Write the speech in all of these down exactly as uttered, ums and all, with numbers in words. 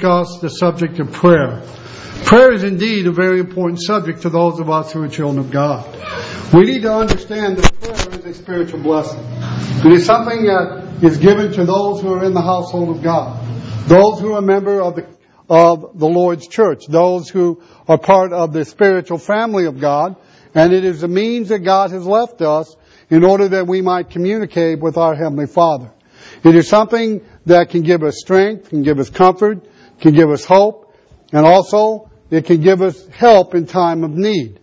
discuss the subject of prayer. Prayer is indeed a very important subject to those of us who are children of God. We need to understand that prayer is a spiritual blessing. It is something that is given to those who are in the household of God, those who are a member of the, of the Lord's church, those who are part of the spiritual family of God, and it is a means that God has left us in order that we might communicate with our Heavenly Father. It is something that can give us strength, can give us comfort, can give us hope, and also it can give us help in time of need.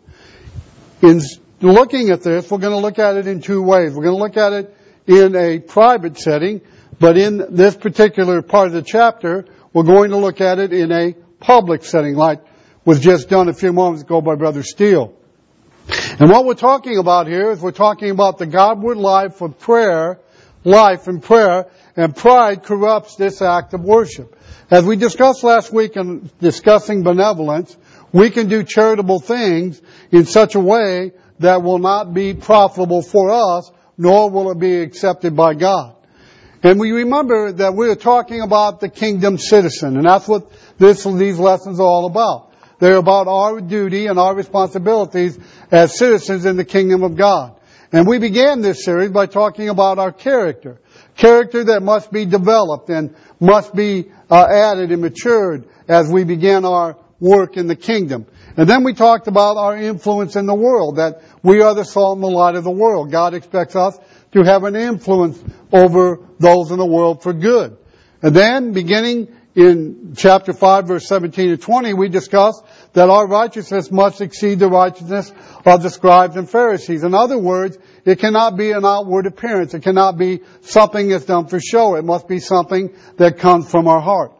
In looking at this, we're going to look at it in two ways. We're going to look at it in a private setting, but in this particular part of the chapter, we're going to look at it in a public setting, like was just done a few moments ago by Brother Steele. And what we're talking about here is we're talking about the Godward life of prayer, life and prayer, and pride corrupts this act of worship. As we discussed last week in discussing benevolence, we can do charitable things in such a way that will not be profitable for us, nor will it be accepted by God. And we remember that we are talking about the kingdom citizen, and that's what this, these lessons are all about. They're about our duty and our responsibilities as citizens in the kingdom of God. And we began this series by talking about our character. Character that must be developed and must be uh, added and matured as we begin our work in the kingdom. And then we talked about our influence in the world, that we are the salt and the light of the world. God expects us to have an influence over those in the world for good. And then, beginning in chapter five, verse seventeen to twenty, we discussed that our righteousness must exceed the righteousness of the scribes and Pharisees. In other words, it cannot be an outward appearance. It cannot be something that's done for show. It must be something that comes from our heart.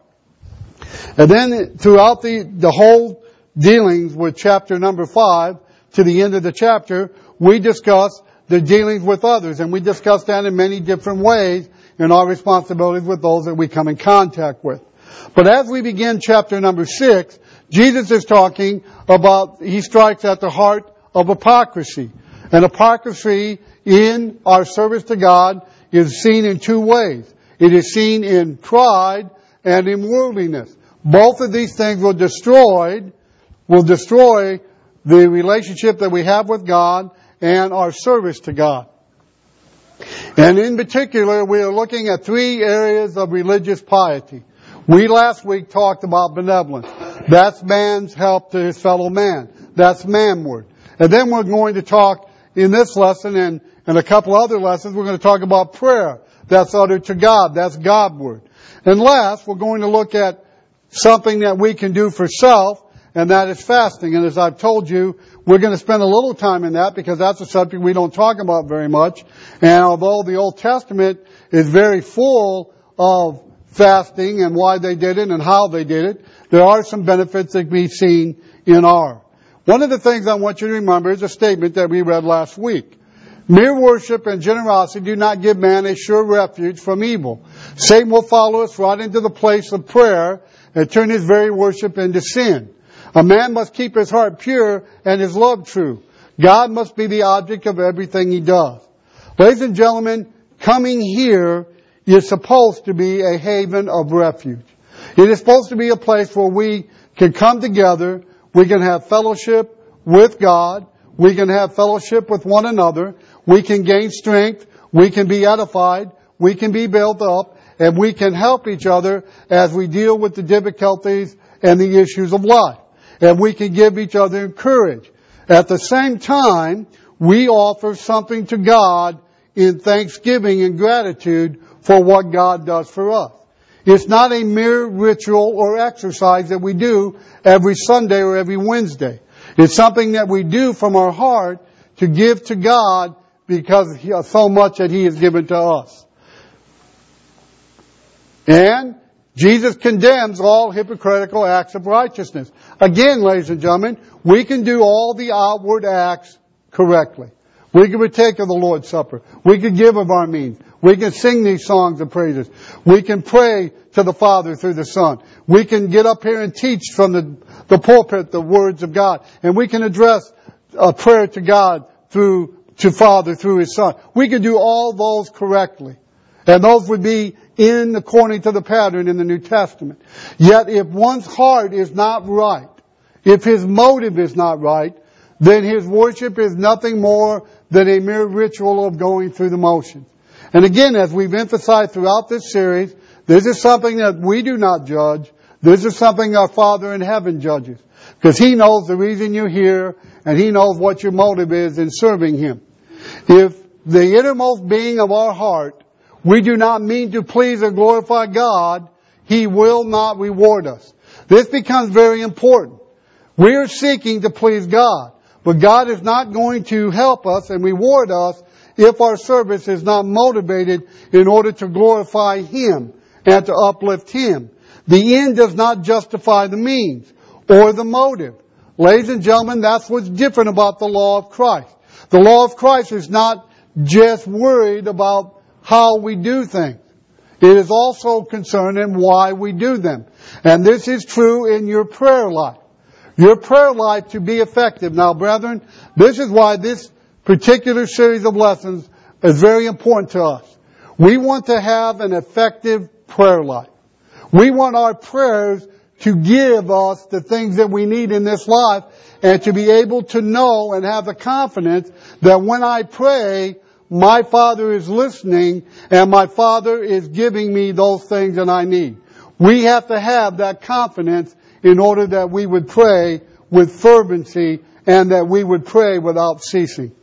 And then throughout the, the whole dealings with chapter number five to the end of the chapter, we discussed the dealings with others. And we discussed that in many different ways in our responsibilities with those that we come in contact with. But as we begin chapter number six, Jesus is talking about, he strikes at the heart of hypocrisy. And hypocrisy in our service to God is seen in two ways. It is seen in pride and in worldliness. Both of these things will destroy, will destroy the relationship that we have with God and our service to God. And in particular, we are looking at three areas of religious piety. We last week talked about benevolence. That's man's help to his fellow man. That's manward. And then we're going to talk in this lesson and, and a couple other lessons, we're going to talk about prayer. That's uttered to God. That's Godward. And last, we're going to look at something that we can do for self, and that is fasting. And as I've told you, we're going to spend a little time in that because that's a subject we don't talk about very much. And although the Old Testament is very full of fasting and why they did it and how they did it, there are some benefits that can be seen in our. One of the things I want you to remember is a statement that we read last week. Mere worship and generosity do not give man a sure refuge from evil. Satan will follow us right into the place of prayer and turn his very worship into sin. A man must keep his heart pure and his love true. God must be the object of everything he does. Ladies and gentlemen, coming here is supposed to be a haven of refuge. It is supposed to be a place where we can come together, we can have fellowship with God, we can have fellowship with one another, we can gain strength, we can be edified, we can be built up, and we can help each other as we deal with the difficulties and the issues of life. And we can give each other courage. At the same time, we offer something to God in thanksgiving and gratitude for what God does for us. It's not a mere ritual or exercise that we do every Sunday or every Wednesday. It's something that we do from our heart to give to God because of so much that He has given to us. And Jesus condemns all hypocritical acts of righteousness. Again, ladies and gentlemen, we can do all the outward acts correctly. We can partake of the Lord's Supper. We can give of our means. We can sing these songs of praises. We can pray to the Father through the Son. We can get up here and teach from the, the pulpit the words of God. And we can address a prayer to God through, to Father through His Son. We can do all those correctly. And those would be in according to the pattern in the New Testament. Yet if one's heart is not right, if his motive is not right, then his worship is nothing more than a mere ritual of going through the motions. And again, as we've emphasized throughout this series, this is something that we do not judge. This is something our Father in heaven judges. Because He knows the reason you're here, and He knows what your motive is in serving Him. If the innermost being of our heart, we do not mean to please or glorify God, He will not reward us. This becomes very important. We are seeking to please God, but God is not going to help us and reward us if our service is not motivated in order to glorify Him and to uplift Him. The end does not justify the means or the motive. Ladies and gentlemen, that's what's different about the law of Christ. The law of Christ is not just worried about how we do things. It is also concerned in why we do them. And this is true in your prayer life. Your prayer life to be effective. Now, brethren, this is why this particular series of lessons is very important to us. We want to have an effective prayer life. We want our prayers to give us the things that we need in this life and to be able to know and have the confidence that when I pray, my Father is listening and my Father is giving me those things that I need. We have to have that confidence in order that we would pray with fervency and that we would pray without ceasing.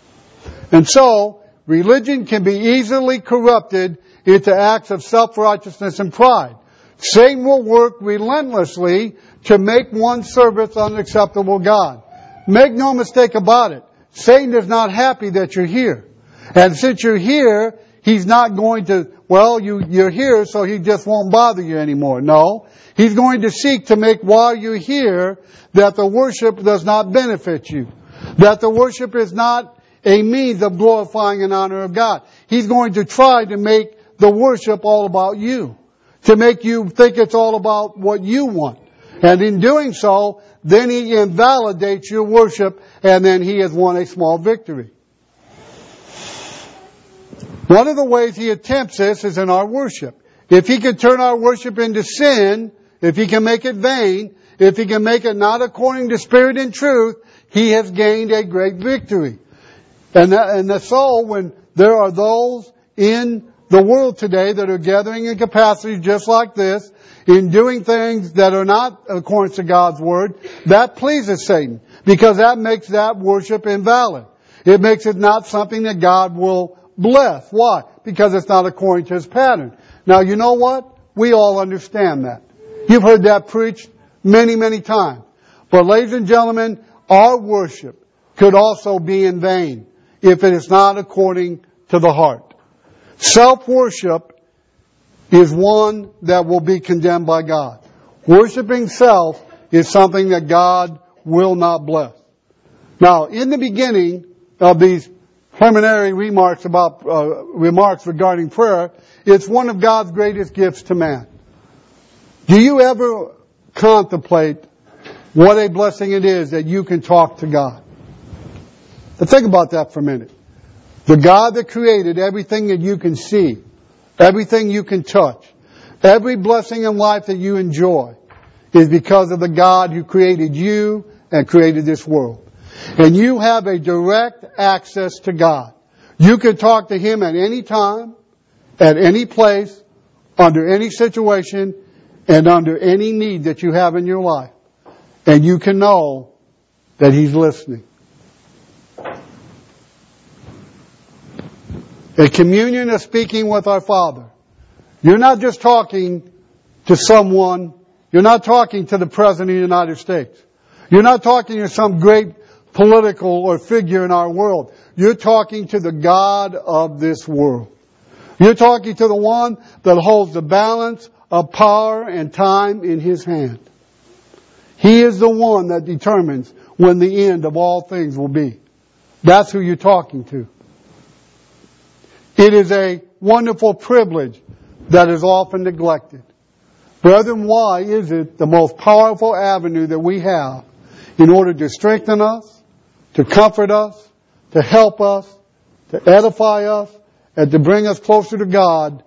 And so, religion can be easily corrupted into acts of self-righteousness and pride. Satan will work relentlessly to make one's service unacceptable to God. Make no mistake about it. Satan is not happy that you're here. And since you're here, he's not going to, well, you, you're here, so he just won't bother you anymore. No. He's going to seek to make while you're here that the worship does not benefit you. That the worship is not a means of glorifying and honor of God. He's going to try to make the worship all about you. To make you think it's all about what you want. And in doing so, then he invalidates your worship and then he has won a small victory. One of the ways he attempts this is in our worship. If he can turn our worship into sin, if he can make it vain, if he can make it not according to spirit and truth, he has gained a great victory. And the, and the soul, when there are those in the world today that are gathering in capacity just like this, in doing things that are not according to God's Word, that pleases Satan. Because that makes that worship invalid. It makes it not something that God will bless. Why? Because it's not according to His pattern. Now, you know what? We all understand that. You've heard that preached many, many times. But ladies and gentlemen, our worship could also be in vain if it is not according to the heart. Self-worship is one that will be condemned by God. Worshipping self is something that God will not bless. Now, in the beginning of these preliminary remarks about uh, remarks regarding prayer, it's one of God's greatest gifts to man. Do you ever contemplate what a blessing it is that you can talk to God? Now think about that for a minute. The God that created everything that you can see, everything you can touch, every blessing in life that you enjoy is because of the God who created you and created this world. And you have a direct access to God. You can talk to Him at any time, at any place, under any situation, and under any need that you have in your life. And you can know that He's listening. A communion of speaking with our Father. You're not just talking to someone. You're not talking to the President of the United States. You're not talking to some great political or figure in our world. You're talking to the God of this world. You're talking to the one that holds the balance of power and time in His hand. He is the one that determines when the end of all things will be. That's who you're talking to. It is a wonderful privilege that is often neglected. Brethren, why is it the most powerful avenue that we have in order to strengthen us, to comfort us, to help us, to edify us, and to bring us closer to God?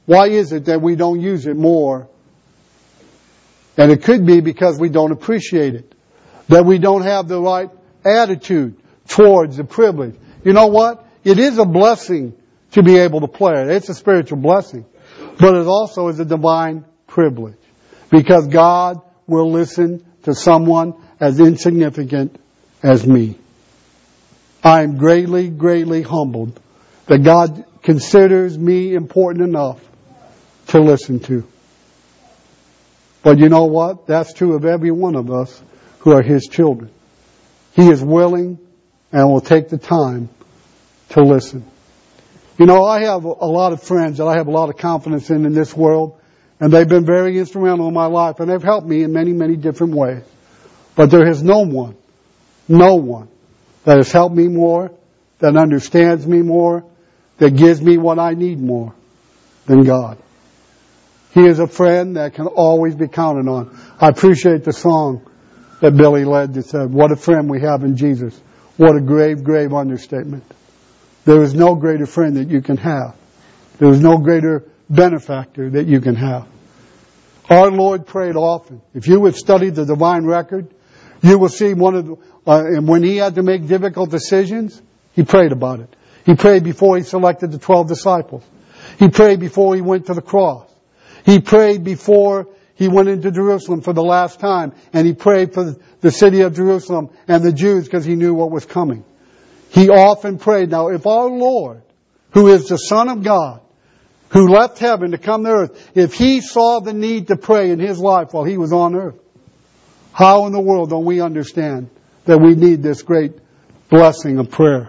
Why is it that we don't use it more? And it could be because we don't appreciate it. That we don't have the right attitude towards the privilege. You know what? It is a blessing to be able to play it. It's a spiritual blessing. But it also is a divine privilege. Because God will listen to someone as insignificant as me. I am greatly, greatly humbled that God considers me important enough to listen to. But you know what? That's true of every one of us who are His children. He is willing and will take the time to listen. You know, I have a lot of friends that I have a lot of confidence in in this world, and they've been very instrumental in my life, and they've helped me in many, many different ways. But there is no one, no one that has helped me more, that understands me more, that gives me what I need more than God. He is a friend that can always be counted on. I appreciate the song that Billy led that said, "What a friend we have in Jesus." What a grave, grave understatement. There is no greater friend that you can have. There is no greater benefactor that you can have. Our Lord prayed often. If you would study the divine record, you will see one of the, uh, and when He had to make difficult decisions, He prayed about it. He prayed before He selected the twelve disciples. He prayed before He went to the cross. He prayed before He went into Jerusalem for the last time. And He prayed for the city of Jerusalem and the Jews because He knew what was coming. He often prayed. Now, if our Lord, who is the Son of God, who left heaven to come to earth, if He saw the need to pray in His life while He was on earth, how in the world don't we understand that we need this great blessing of prayer?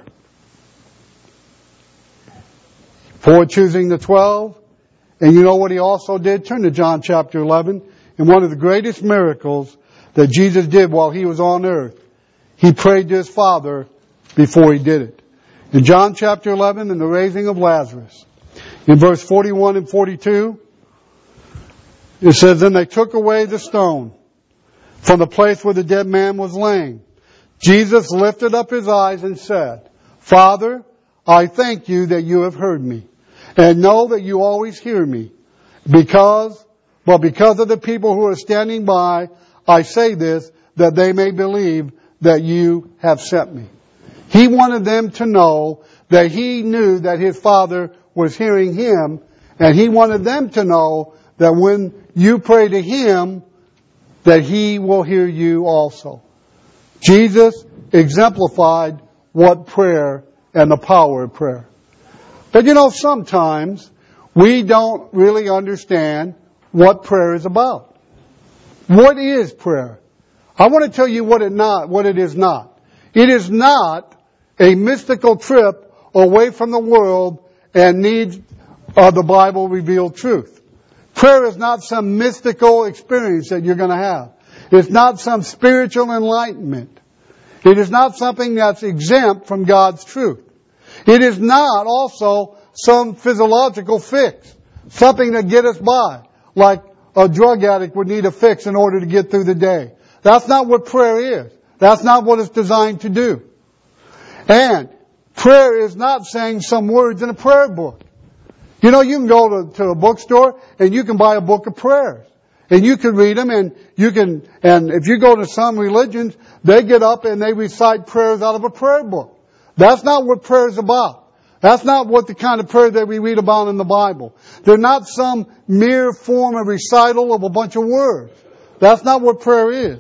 For choosing the twelve, and you know what He also did? Turn to John chapter eleven. And one of the greatest miracles that Jesus did while He was on earth, He prayed to His Father before He did it. In John chapter eleven, in the raising of Lazarus, in verse forty-one and forty-two, it says, "Then they took away the stone from the place where the dead man was laying. Jesus lifted up His eyes and said, 'Father, I thank You that You have heard me, and know that You always hear me. Because, well, because of the people who are standing by, I say this, that they may believe that You have sent me.'" He wanted them to know that He knew that His Father was hearing Him, and He wanted them to know that when you pray to Him, that He will hear you also. Jesus exemplified what prayer and the power of prayer. But you know, sometimes we don't really understand what prayer is about. What is prayer? I want to tell you what it not, what it is not. It is not a mystical trip away from the world and needs of the Bible revealed truth. Prayer is not some mystical experience that you're going to have. It's not some spiritual enlightenment. It is not something that's exempt from God's truth. It is not also some physiological fix, something to get us by, like a drug addict would need a fix in order to get through the day. That's not what prayer is. That's not what it's designed to do. And prayer is not saying some words in a prayer book. You know, you can go to, to a bookstore and you can buy a book of prayers. And you can read them, and you can, and if you go to some religions, they get up and they recite prayers out of a prayer book. That's not what prayer is about. That's not what the kind of prayer that we read about in the Bible. They're not some mere form of recital of a bunch of words. That's not what prayer is.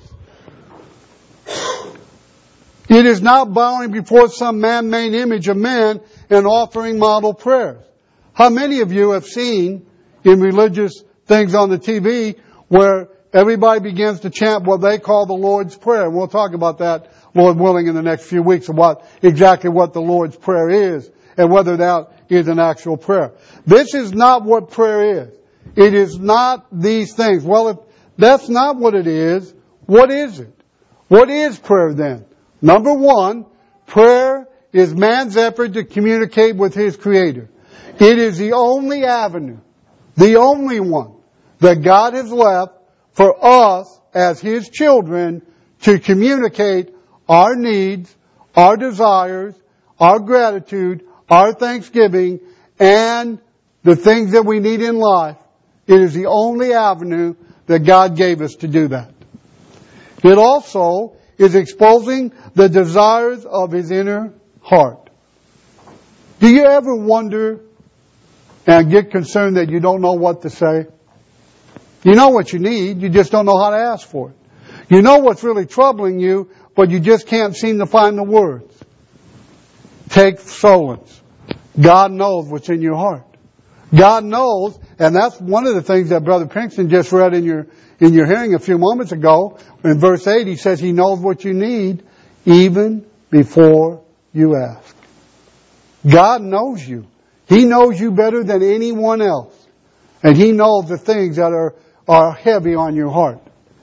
It is not bowing before some man-made image of man and offering model prayers. How many of you have seen in religious things on the T V where everybody begins to chant what they call the Lord's Prayer? And we'll talk about that, Lord willing, in the next few weeks, about exactly what the Lord's Prayer is and whether that is an actual prayer. This is not what prayer is. It is not these things. Well, if that's not what it is, what is it? What is prayer then? Number one, prayer is man's effort to communicate with his Creator. It is the only avenue, the only one that God has left for us as His children to communicate our needs, our desires, our gratitude, our thanksgiving, and the things that we need in life, it is the only avenue that God gave us to do that. It also is exposing the desires of His inner heart. Do you ever wonder and get concerned that you don't know what to say? You know what you need, you just don't know how to ask for it. You know what's really troubling you, but you just can't seem to find the words. Take solace. God knows what's in your heart. God knows, and that's one of the things that Brother Pinkston just read in your in your hearing a few moments ago. In verse eight, he says He knows what you need even before you ask. God knows you. He knows you better than anyone else. And He knows the things that are, are heavy on your heart.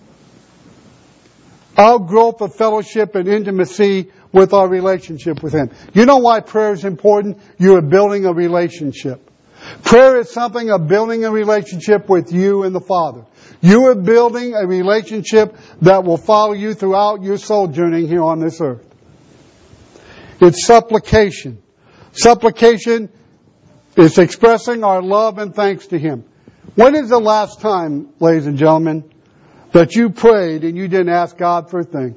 Our growth of fellowship and intimacy with our relationship with Him. You know why prayer is important? You are building a relationship. Prayer is something of building a relationship with you and the Father. You are building a relationship that will follow you throughout your sojourning here on this earth. It's supplication. Supplication is expressing our love and thanks to Him. When is the last time, ladies and gentlemen, that you prayed and you didn't ask God for a thing?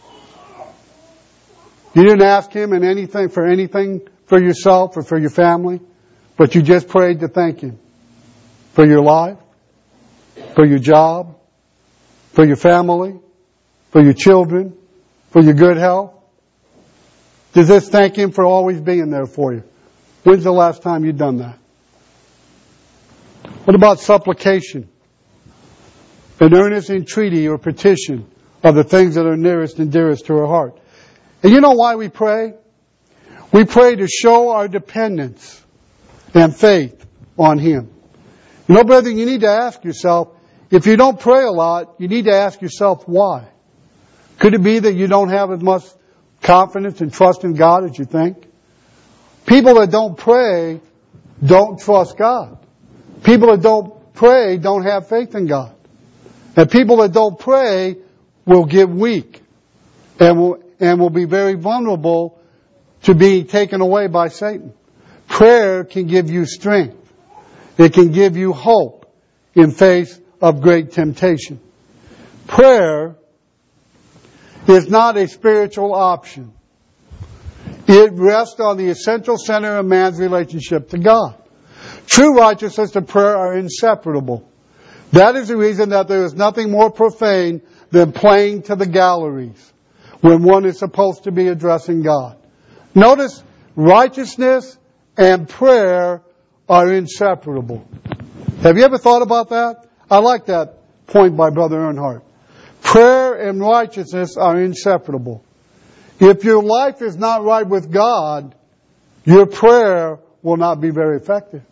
You didn't ask Him in anything for anything for yourself or for your family, but you just prayed to thank Him for your life, for your job, for your family, for your children, for your good health. To just thank Him for always being there for you. When's the last time you've done that? What about supplication? An earnest entreaty or petition of the things that are nearest and dearest to our heart. And you know why we pray? We pray to show our dependence and faith on Him. You know, brethren, you need to ask yourself, if you don't pray a lot, you need to ask yourself why. Could it be that you don't have as much confidence and trust in God as you think? People that don't pray don't trust God. People that don't pray don't have faith in God. And people that don't pray will get weak and will, and will be very vulnerable to being taken away by Satan. Prayer can give you strength. It can give you hope in face of great temptation. Prayer is not a spiritual option. It rests on the essential center of man's relationship to God. True righteousness and prayer are inseparable. That is the reason that there is nothing more profane than playing to the galleries when one is supposed to be addressing God. Notice, righteousness and prayer are inseparable. Have you ever thought about that? I like that point by Brother Earnhardt. Prayer and righteousness are inseparable. If your life is not right with God, your prayer will not be very effective.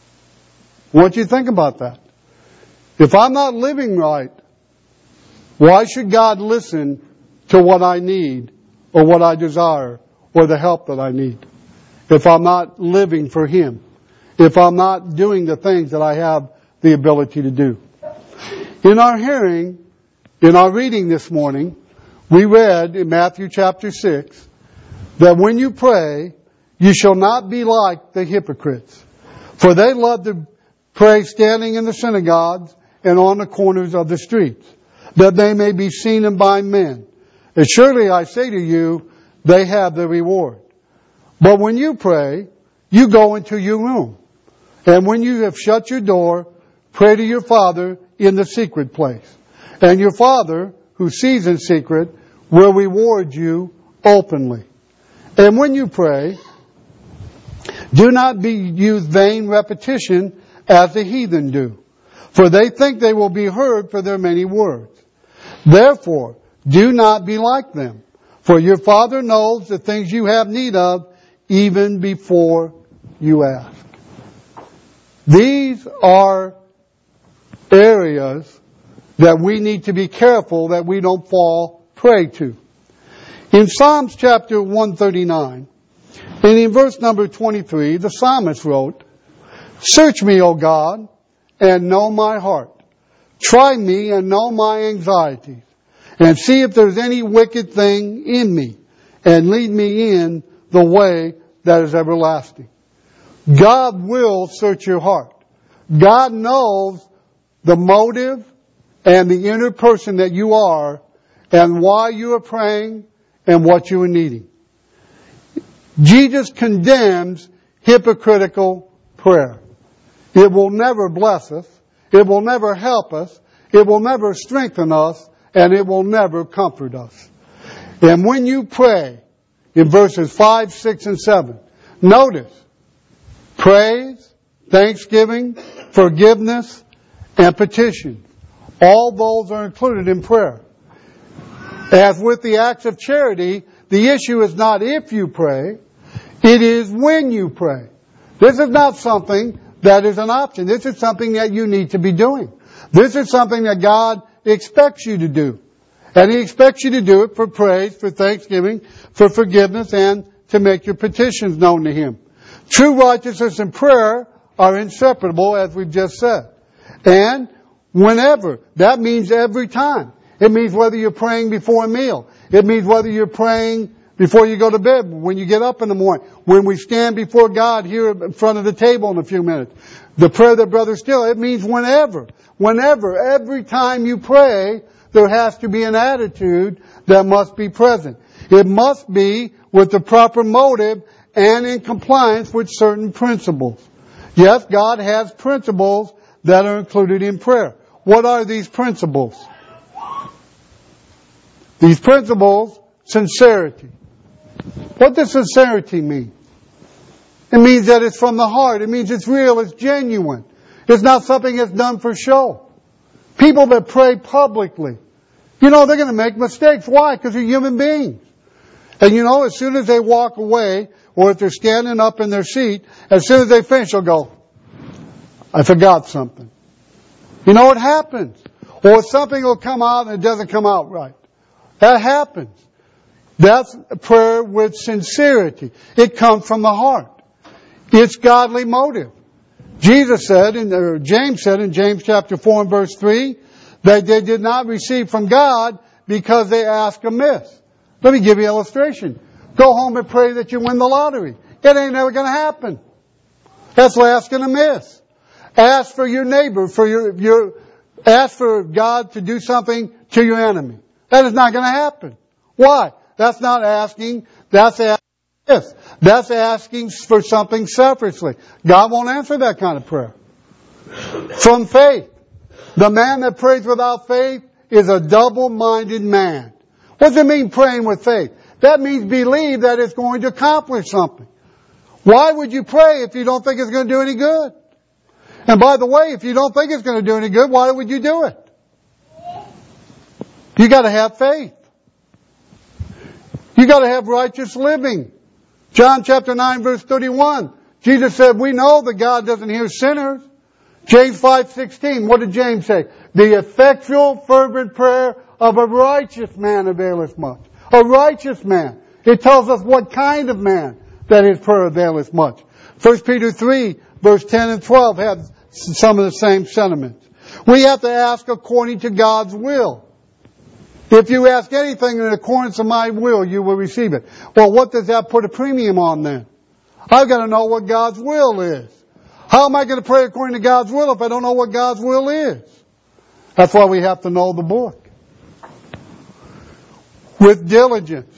I want you to think about that. If I'm not living right, why should God listen to what I need or what I desire or the help that I need? If I'm not living for Him. If I'm not doing the things that I have the ability to do. In our hearing, in our reading this morning, we read in Matthew chapter six that when you pray, you shall not be like the hypocrites. For they love to pray standing in the synagogues and on the corners of the streets, that they may be seen by men. And surely I say to you, they have the reward. But when you pray, you go into your room. And when you have shut your door, pray to your Father in the secret place. And your Father, who sees in secret, will reward you openly. And when you pray, do not be use vain repetition as the heathen do, for they think they will be heard for their many words. Therefore, do not be like them, for your Father knows the things you have need of even before you ask. These are areas that we need to be careful that we don't fall prey to. In Psalms chapter one thirty-nine, and in verse number twenty-three, the psalmist wrote, "Search me, O God, and know my heart. Try me and know my anxieties, and see if there's any wicked thing in me, and lead me in the way that is everlasting." God will search your heart. God knows the motive and the inner person that you are and why you are praying and what you are needing. Jesus condemns hypocritical prayer. It will never bless us. It will never help us. It will never strengthen us. And it will never comfort us. And when you pray, in verses five, six, and seven, notice, praise, thanksgiving, forgiveness, and petition. All those are included in prayer. As with the acts of charity, the issue is not if you pray, it is when you pray. This is not something that is an option. This is something that you need to be doing. This is something that God expects you to do. And He expects you to do it for praise, for thanksgiving, for forgiveness, and to make your petitions known to Him. True righteousness and prayer are inseparable, as we've just said. And whenever, that means every time. It means whether you're praying before a meal. It means whether you're praying before you go to bed, when you get up in the morning, when we stand before God here in front of the table in a few minutes. The prayer that Brother Still, it means whenever. Whenever, every time you pray, there has to be an attitude that must be present. It must be with the proper motive and in compliance with certain principles. Yes, God has principles that are included in prayer. What are these principles? These principles, sincerity. What does sincerity mean? It means that it's from the heart. It means it's real, it's genuine. It's not something that's done for show. People that pray publicly, you know, they're going to make mistakes. Why? Because they're human beings. And you know, as soon as they walk away, or if they're standing up in their seat, as soon as they finish, they'll go, I forgot something. You know, it happens. Or something will come out and it doesn't come out right. That happens. That's prayer with sincerity. It comes from the heart. It's godly motive. Jesus said, in, or James said in James chapter four and verse three, that they did not receive from God because they asked amiss. Let me give you an illustration. Go home and pray that you win the lottery. It ain't never going to happen. That's asking amiss. Ask for your neighbor, for your, your, ask for God to do something to your enemy. That is not going to happen. Why? That's not asking, that's asking amiss. That's asking for something selfishly. God won't answer that kind of prayer. From faith. The man that prays without faith is a double-minded man. What does it mean praying with faith? That means believe that it's going to accomplish something. Why would you pray if you don't think it's going to do any good? And by the way, if you don't think it's going to do any good, why would you do it? You got to have faith. You got to have righteous living. John chapter nine verse thirty-one. Jesus said, we know that God doesn't hear sinners. James five sixteen. What did James say? The effectual fervent prayer of a righteous man availeth much. A righteous man. It tells us what kind of man that his prayer availeth much. First Peter three verse ten and twelve have some of the same sentiments. We have to ask according to God's will. If you ask anything in accordance to my will, you will receive it. Well, what does that put a premium on then? I've got to know what God's will is. How am I going to pray according to God's will if I don't know what God's will is? That's why we have to know the book. With diligence.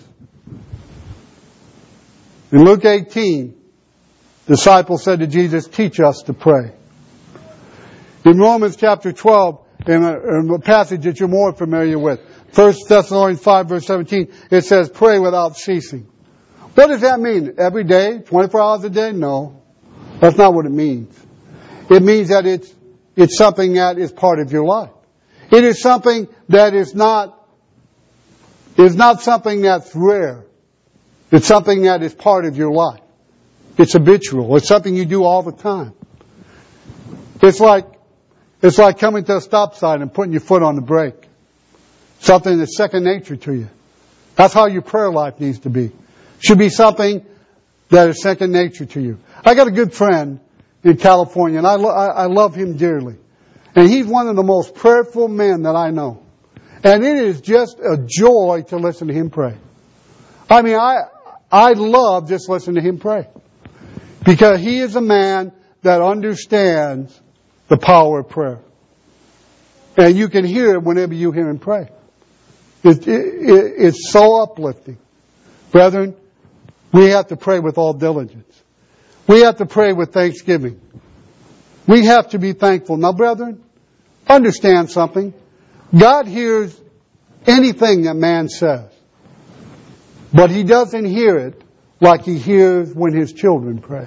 In Luke eighteen, the disciples said to Jesus, teach us to pray. In Romans chapter twelve, in a, in a passage that you're more familiar with, First Thessalonians five verse seventeen, it says, pray without ceasing. What does that mean? Every day? twenty-four hours a day? No. That's not what it means. It means that it's, it's something that is part of your life. It is something that is not, is not something that's rare. It's something that is part of your life. It's habitual. It's something you do all the time. It's like, it's like coming to a stop sign and putting your foot on the brake. Something that's second nature to you. That's how your prayer life needs to be. It should be something that is second nature to you. I got a good friend in California, and I, lo- I love him dearly. And he's one of the most prayerful men that I know. And it is just a joy to listen to him pray. I mean, I I love just listening to him pray. Because he is a man that understands the power of prayer. And you can hear it whenever you hear him pray. It, it, it, it's so uplifting. Brethren, we have to pray with all diligence. We have to pray with thanksgiving. We have to be thankful. Now, brethren, understand something. God hears anything that man says. But he doesn't hear it like he hears when his children pray.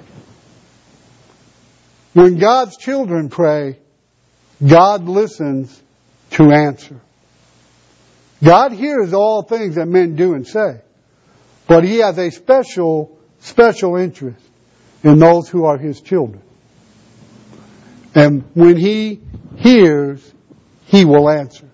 When God's children pray, God listens to answer. God hears all things that men do and say. But he has a special, special interest in those who are his children. And when he hears, he will answer.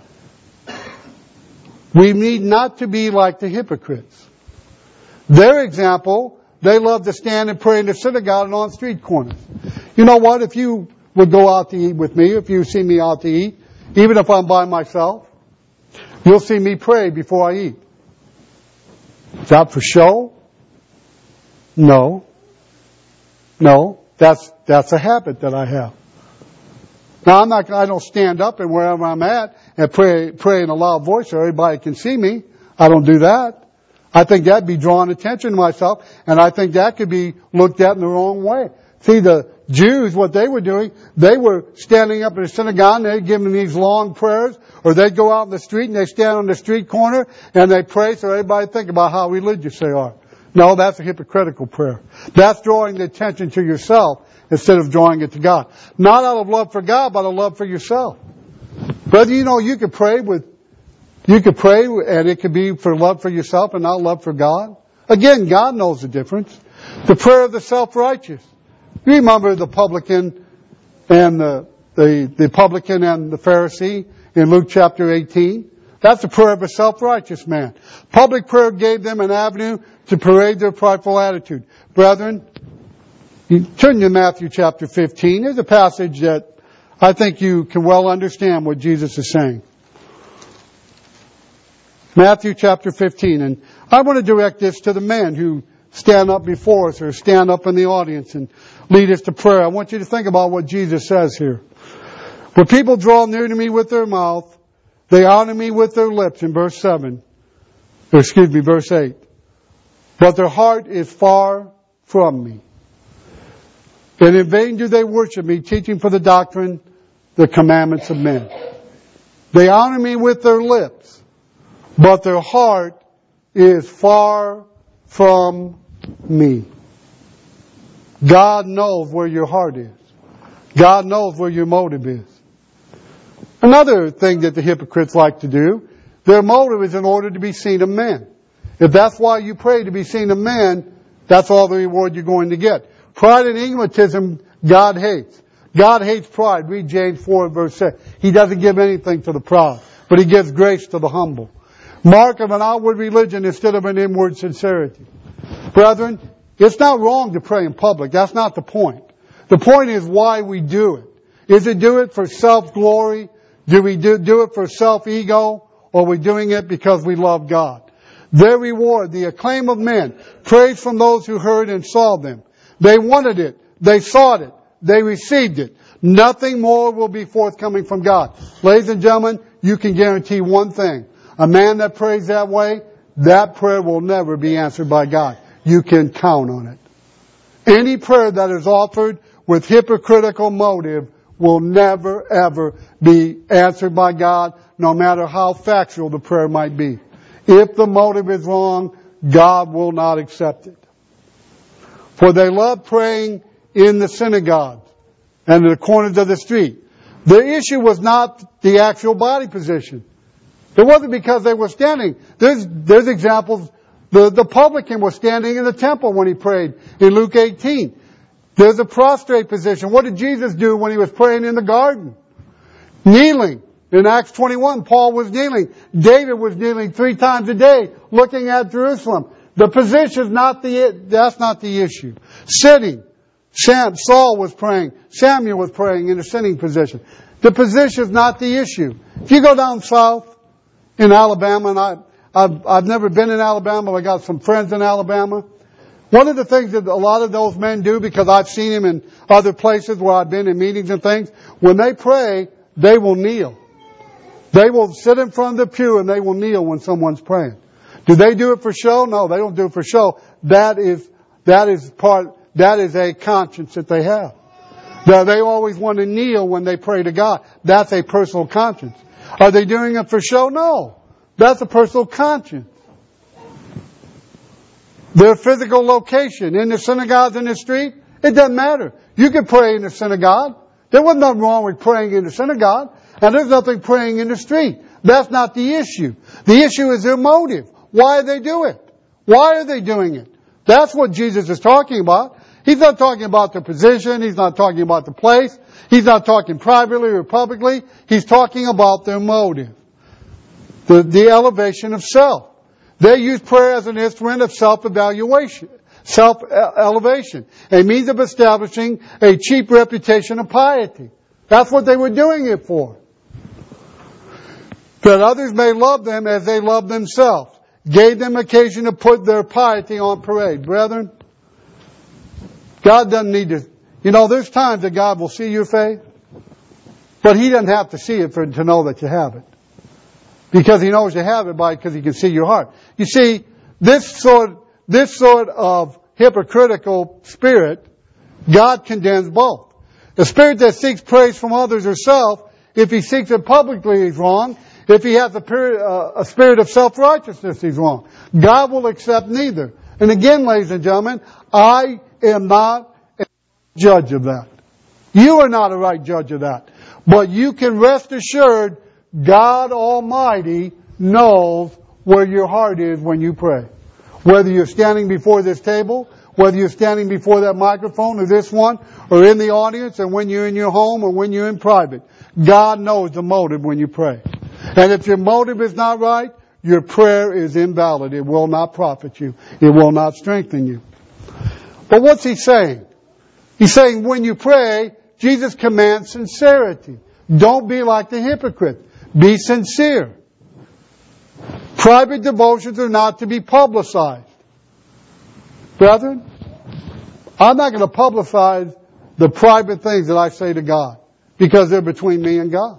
We need not to be like the hypocrites. Their example, they love to stand and pray in the synagogue and on street corners. You know what? If you would go out to eat with me, if you see me out to eat, even if I'm by myself, you'll see me pray before I eat. Is that for show? No. No. That's, that's a habit that I have. Now, I'm not, I don't stand up and wherever I'm at and pray, pray in a loud voice so everybody can see me. I don't do that. I think that'd be drawing attention to myself, and I think that could be looked at in the wrong way. See, the Jews, what they were doing, they were standing up in the synagogue and they'd give them these long prayers, or they'd go out in the street and they stand on the street corner and they pray so everybody think about how religious they are. No, that's a hypocritical prayer. That's drawing the attention to yourself instead of drawing it to God. Not out of love for God, but out of love for yourself. Brother, you know, you could pray with, you could pray and it could be for love for yourself and not love for God. Again, God knows the difference. The prayer of the self-righteous. You remember the publican and the, the, the publican and the Pharisee in Luke chapter eighteen? That's the prayer of a self-righteous man. Public prayer gave them an avenue to parade their prideful attitude. Brethren, you turn to Matthew chapter fifteen. There's a passage that I think you can well understand what Jesus is saying. Matthew chapter fifteen. And I want to direct this to the men who stand up before us or stand up in the audience and lead us to prayer. I want you to think about what Jesus says here. When people draw near to me with their mouth, they honor me with their lips, in verse seven. Or excuse me, verse eight. But their heart is far from me. And in vain do they worship me, teaching for the doctrine the commandments of men. They honor me with their lips, but their heart is far from me. God knows where your heart is. God knows where your motive is. Another thing that the hypocrites like to do, their motive is in order to be seen of men. If that's why you pray, to be seen of men, that's all the reward you're going to get. Pride and egotism, God hates. God hates pride. Read James four verse six. He doesn't give anything to the proud, but He gives grace to the humble. Mark of an outward religion instead of an inward sincerity. Brethren, it's not wrong to pray in public. That's not the point. The point is why we do it. Is it do it for self-glory? Do we do, do it for self-ego? Or are we doing it because we love God? Their reward, the acclaim of men, praise from those who heard and saw them. They wanted it. They sought it. They received it. Nothing more will be forthcoming from God. Ladies and gentlemen, you can guarantee one thing. A man that prays that way, that prayer will never be answered by God. You can count on it. Any prayer that is offered with hypocritical motive will never, ever be answered by God, no matter how factual the prayer might be. If the motive is wrong, God will not accept it. For they love praying in the synagogues and in the corners of the street. The issue was not the actual body position. It wasn't because they were standing. There's, there's examples. The, the publican was standing in the temple when he prayed in Luke eighteen. There's a prostrate position. What did Jesus do when He was praying in the garden? Kneeling. In Acts twenty-one, Paul was kneeling. David was kneeling three times a day, looking at Jerusalem. The position is not the, that's not the issue. Sitting. Sam, Saul was praying. Samuel was praying in a sitting position. The position is not the issue. If you go down south in Alabama, and I, I've, I've never been in Alabama, but I got some friends in Alabama. One of the things that a lot of those men do, because I've seen them in other places where I've been in meetings and things, when they pray, they will kneel. They will sit in front of the pew and they will kneel when someone's praying. Do they do it for show? No, they don't do it for show. That is, that is part, that is a conscience that they have. Now, they always want to kneel when they pray to God. That's a personal conscience. Are they doing it for show? No. That's a personal conscience. Their physical location, in the synagogues in the street, it doesn't matter. You can pray in the synagogue. There was nothing wrong with praying in the synagogue. And there's nothing praying in the street. That's not the issue. The issue is their motive. Why do they do it? Why are they doing it? That's what Jesus is talking about. He's not talking about the position. He's not talking about the place. He's not talking privately or publicly. He's talking about their motive. The, the elevation of self. They use prayer as an instrument of self-evaluation, self-elevation, a means of establishing a cheap reputation of piety. That's what they were doing it for. That others may love them as they love themselves. Gave them occasion to put their piety on parade. Brethren, God doesn't need to... You know, there's times that God will see your faith, but He doesn't have to see it for to know that you have it. Because He knows you have it by because He can see your heart. You see, this sort, this sort of hypocritical spirit, God condemns both. The spirit that seeks praise from others or self, if he seeks it publicly, he's wrong. If he has a, period, uh, a spirit of self-righteousness, he's wrong. God will accept neither. And again, ladies and gentlemen, I am not a judge of that. You are not a right judge of that. But you can rest assured God Almighty knows where your heart is when you pray. Whether you're standing before this table, whether you're standing before that microphone or this one, or in the audience, and when you're in your home or when you're in private, God knows the motive when you pray. And if your motive is not right, your prayer is invalid. It will not profit you. It will not strengthen you. But what's He saying? He's saying when you pray, Jesus commands sincerity. Don't be like the hypocrite. Be sincere. Private devotions are not to be publicized. Brethren, I'm not going to publicize the private things that I say to God because they're between me and God.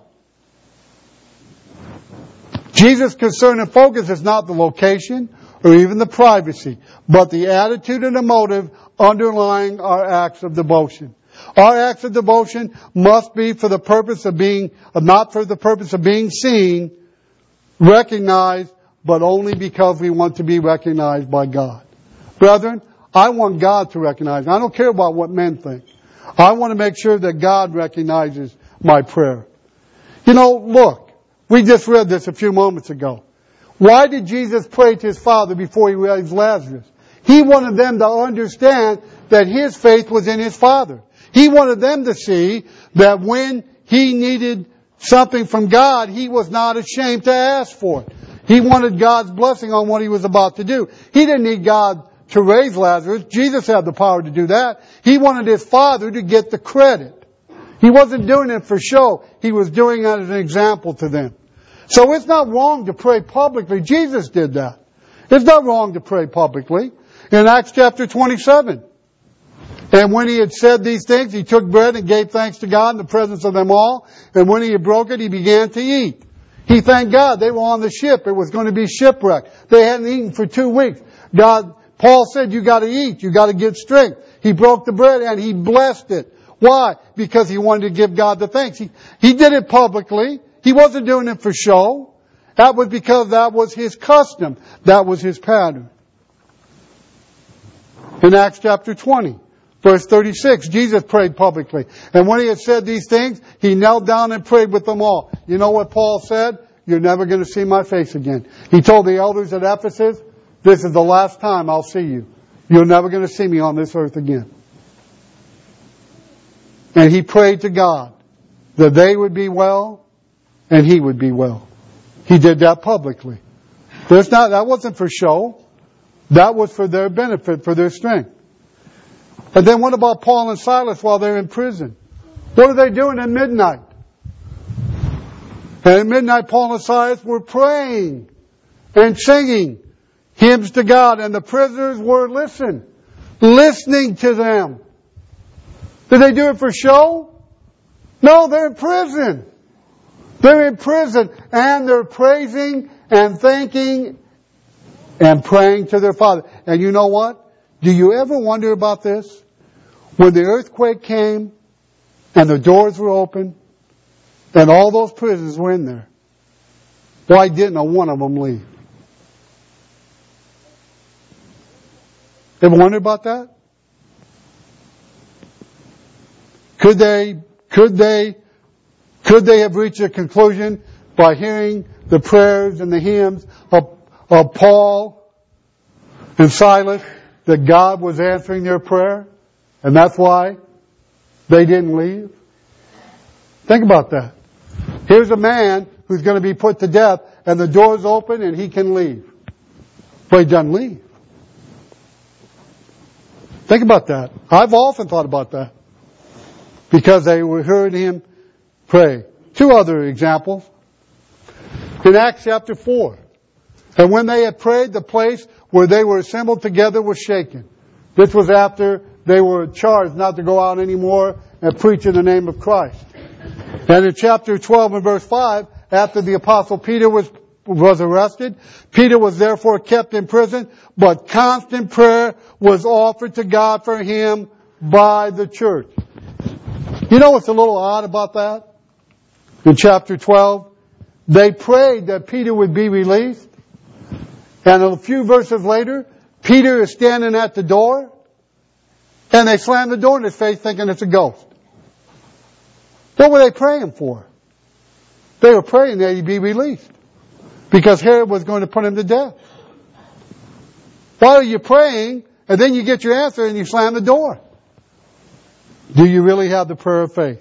Jesus' concern and focus is not the location or even the privacy, but the attitude and the motive underlying our acts of devotion. Our acts of devotion must be for the purpose of being, not for the purpose of being seen, recognized, but only because we want to be recognized by God. Brethren, I want God to recognize me. I don't care about what men think. I want to make sure that God recognizes my prayer. You know, look, we just read this a few moments ago. Why did Jesus pray to His Father before He raised Lazarus? He wanted them to understand that His faith was in His Father. He wanted them to see that when He needed something from God, He was not ashamed to ask for it. He wanted God's blessing on what He was about to do. He didn't need God to raise Lazarus. Jesus had the power to do that. He wanted His Father to get the credit. He wasn't doing it for show. He was doing it as an example to them. So it's not wrong to pray publicly. Jesus did that. It's not wrong to pray publicly. In Acts chapter twenty-seven. And when He had said these things, He took bread and gave thanks to God in the presence of them all. And when He had broke it, He began to eat. He thanked God. They were on the ship. It was going to be shipwrecked. They hadn't eaten for two weeks. God, Paul said, you got to eat. You got to get strength. He broke the bread and He blessed it. Why? Because He wanted to give God the thanks. He, he did it publicly. He wasn't doing it for show. That was because that was His custom. That was His pattern. In Acts chapter twenty, verse thirty-six, Jesus prayed publicly. And when He had said these things, He knelt down and prayed with them all. You know what Paul said? You're never going to see my face again. He told the elders at Ephesus, this is the last time I'll see you. You're never going to see me on this earth again. And he prayed to God that they would be well and he would be well. He did that publicly. There's not, that wasn't for show. That was for their benefit, for their strength. And then what about Paul and Silas while they're in prison? What are they doing at midnight? And at midnight, Paul and Silas were praying and singing hymns to God, and the prisoners were, listen, listening to them. Did they do it for show? No, they're in prison. They're in prison and they're praising and thanking and praying to their Father. And you know what? Do you ever wonder about this? When the earthquake came and the doors were open and all those prisoners were in there, why didn't a one of them leave? Ever wondered about that? Could they, could they, could they have reached a conclusion by hearing the prayers and the hymns of, of Paul and Silas that God was answering their prayer? And that's why they didn't leave? Think about that. Here's a man who's going to be put to death and the door's open and he can leave. But he doesn't leave. Think about that. I've often thought about that. Because they heard him pray. Two other examples. In Acts chapter four. And when they had prayed, the place where they were assembled together was shaken. This was after they were charged not to go out anymore and preach in the name of Christ. And in chapter twelve and verse five, after the apostle Peter was was arrested, Peter was therefore kept in prison, but constant prayer was offered to God for him by the church. You know what's a little odd about that? In chapter twelve, they prayed that Peter would be released. And a few verses later, Peter is standing at the door. And they slam the door in his face thinking it's a ghost. What were they praying for? They were praying that he be released. Because Herod was going to put him to death. Why are you praying and then you get your answer and you slam the door? Do you really have the prayer of faith?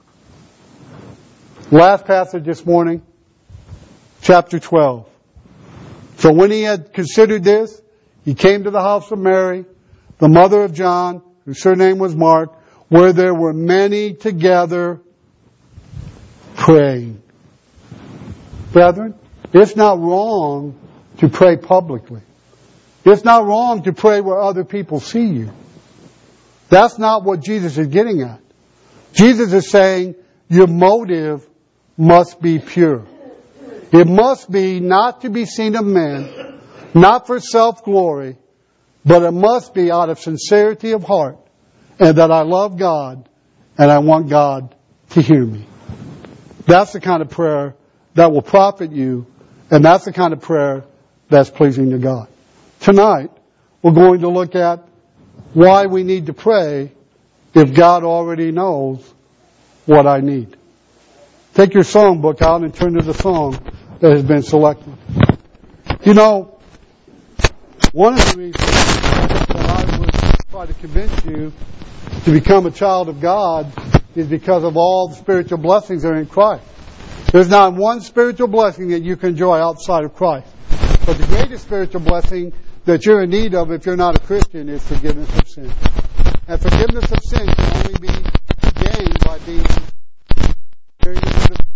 Last passage this morning, chapter twelve. So when he had considered this, he came to the house of Mary, the mother of John, whose surname was Mark, where there were many together praying. Brethren, it's not wrong to pray publicly. It's not wrong to pray where other people see you. That's not what Jesus is getting at. Jesus is saying your motive must be pure. It must be not to be seen of men, not for self-glory, but it must be out of sincerity of heart and that I love God and I want God to hear me. That's the kind of prayer that will profit you, and that's the kind of prayer that's pleasing to God. Tonight, we're going to look at why we need to pray if God already knows what I need. Take your songbook out and turn to the song that has been selected. You know, one of the reasons that I would try to convince you to become a child of God is because of all the spiritual blessings that are in Christ. There's not one spiritual blessing that you can enjoy outside of Christ. But the greatest spiritual blessing that you're in need of if you're not a Christian is forgiveness of sin. And forgiveness of sin can only be gained by being carried into the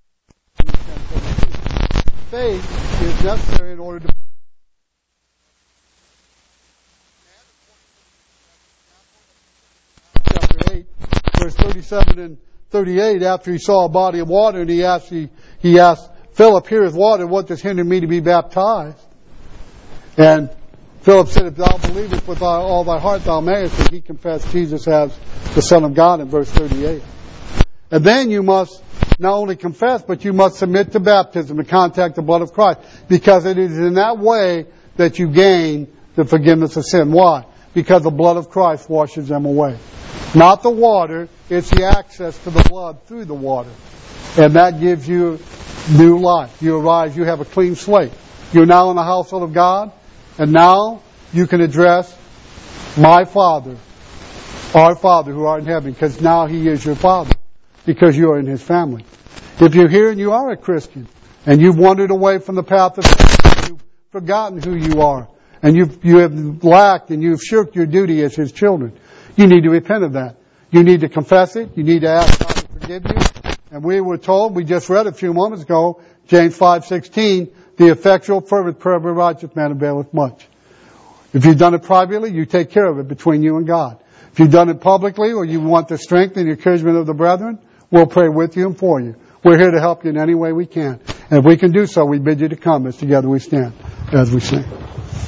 faith is necessary in order to chapter eight, verse thirty-seven and thirty-eight, after he saw a body of water and he asked he, he asked Philip, here is water, what does hinder me to be baptized? And Philip said, if thou believest with all thy heart thou mayest, and he confessed Jesus as the Son of God in verse thirty-eight. And then you must not only confess, but you must submit to baptism and contact the blood of Christ. Because it is in that way that you gain the forgiveness of sin. Why? Because the blood of Christ washes them away. Not the water, it's the access to the blood through the water. And that gives you new life. You arise, you have a clean slate. You're now in the household of God, and now you can address my Father, our Father who art in heaven, because now He is your Father, because you are in His family. If you're here and you are a Christian, and you've wandered away from the path of faith, you've forgotten who you are, and you've, you have lacked and you've shirked your duty as His children, you need to repent of that. You need to confess it. You need to ask God to forgive you. And we were told, we just read a few moments ago, James five sixteen, the effectual fervent prayer of a righteous man availeth much. If you've done it privately, you take care of it between you and God. If you've done it publicly or you want the strength and the encouragement of the brethren, we'll pray with you and for you. We're here to help you in any way we can. And if we can do so, we bid you to come as together we stand, as we sing.